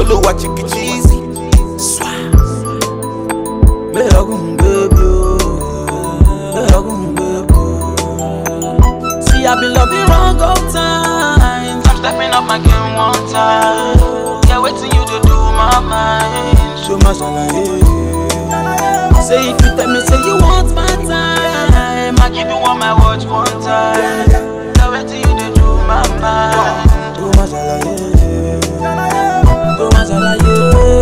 Oluwa chiki cheesy. Swag. Me agun baby. See, I been loving wrong all time. I'm stepping up my game one time. Yeah, waiting you to do my mind. Show my shalaye. Say if you tell me, say you want my time, I give you all my watch one time. Yeah, waiting you to do my mind. Do my shalaye. Do my shalaye.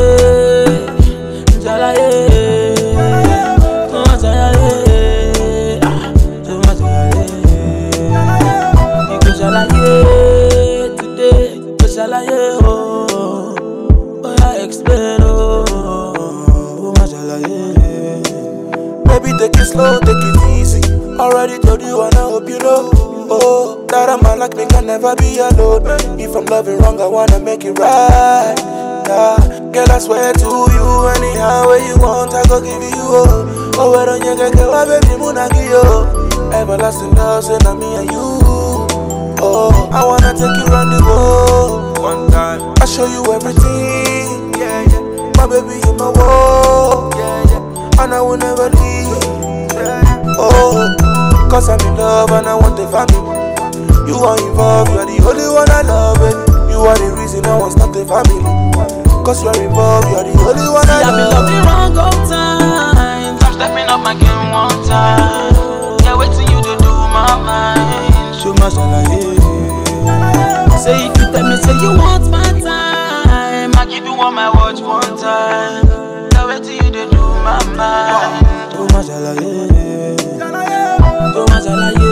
Shalaye. Do my shalaye. Today, Shalaye, oh, I explain, oh, Shalaye. Baby, take it slow, take it easy. Already told you and I hope you know. Oh, that a man like me can never be alone. If I'm loving wrong, I wanna make it right. Yeah, girl, I swear to you, anyhow way you want, I go give you. Oh, where don't you get baby, Munagi, oh. Everlasting love, say na me and you. Oh, I wanna take you round the world one time. I'll show you everything, yeah, yeah. My baby, you my world, yeah, yeah. And I will never leave, yeah, yeah. Oh, cause I'm in love and I want a family. You are involved, you are the only one I love, baby. You are the reason I want to start a family. Cause you are involved, you are the only one I love. I've been loving wrong all time. I'm stepping up my game one time. Yeah, waiting you to do my mind. Show my shalaye. Say if you tell me, say you want my time, I give you all my watch one time. Yeah, waiting you to do my mind. Do my shalaye. Do my shalaye.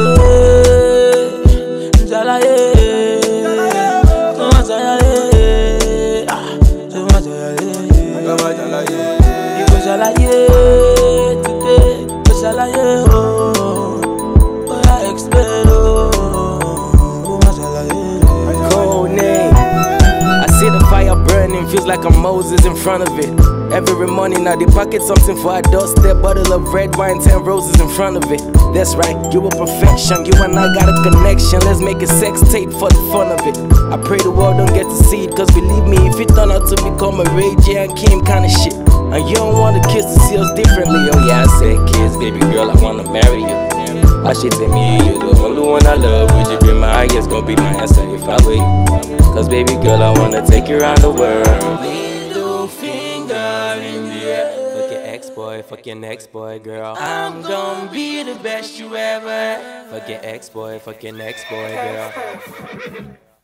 Shalaye. Do my shalaye. Do my shalaye. Do my shalaye. You go shalaye today. Go shalaye, oh. Oh, I explain, oh. Cold name. I see the fire burning, feels like I'm Moses in front of it. Every morning now they pocket something for our doorstep. Bottle of red wine, 10 roses in front of it. That's right, you a perfection, you and I got a connection. Let's make a sex tape for the fun of it. I pray the world don't get to see it, cause believe me, if it turn out to become a Ray J and Kim kind of shit, and you don't want the kids to see us differently. Oh yeah, I said kids, baby girl, I wanna marry you. I should tell me you the only one I love. Would you be my guess? Gonna be my answer if I were you. Cause baby girl, I wanna take you around the world. Middle finger in the air. Fuck your ex-boy, fuck your next boy, girl. I'm gonna be the best you ever. Fuck your ex-boy, fuck your next boy, girl.